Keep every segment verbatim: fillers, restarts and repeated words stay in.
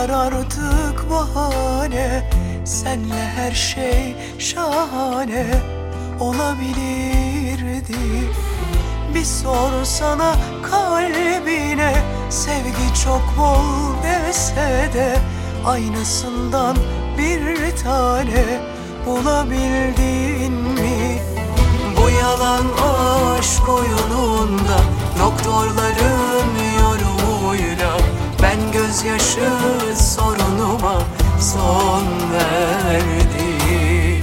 var artık bahane, senle her şey şahane olabilirdi. Bir sorsana kalbine, sevgi çok bol dese de aynısından bir tane bulabildin mi? Bu yalan aşk oyununda doktorların yorumuyla ben gözyaşı sorunuma son verdim.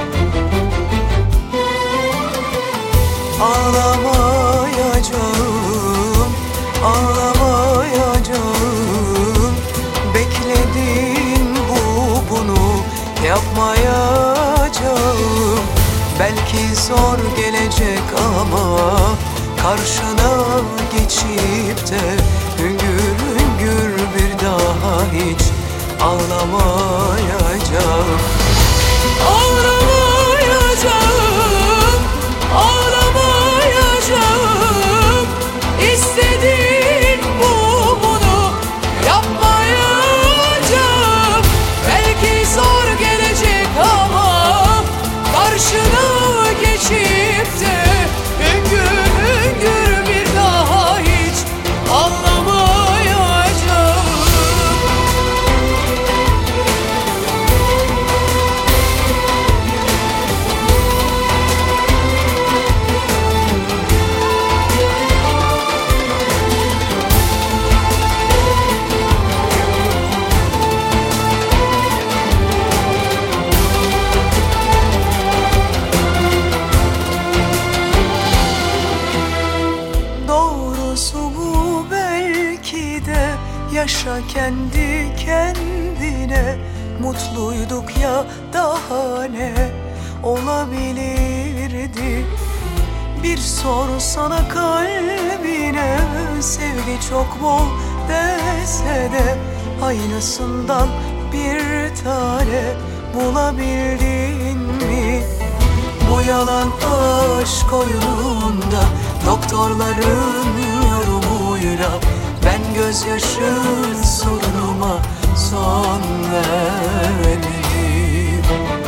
Ağlamayacağım, ağlamayacağım. Bekledin bu bunu yapmayacağım. Belki zor gelecek ama karşına geçip de hüngür hüngür bir daha hiç ağlamayacağım. Ağlamayacağım, ağlamayacağım. İstediğin bu bunu yapmayacağım. Belki zor gelecek ama karşına geçip de hüngür hüngür bir daha hiç ağlamayacağım. Yaşa kendi kendine, mutluyduk ya daha ne olabilirdi? Bir sorsana kalbine, sevgi çok bol dese de aynısından bir tane bulabildin mi? Bu yalan aşk oyununda doktorların yorumuyla ben gözyaşı sorunuma son verdim.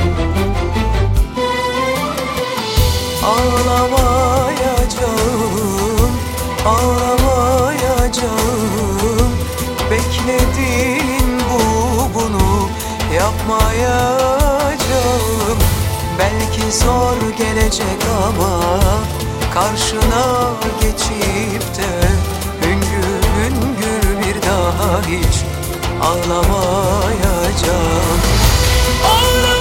Ağlamayacağım, ağlamayacağım. Bekledin bu bunu yapmayacağım. Belki zor gelecek ama karşına geçip de hüngür hüngür bir daha hiç ağlamayacağım. Ağlamayacağım.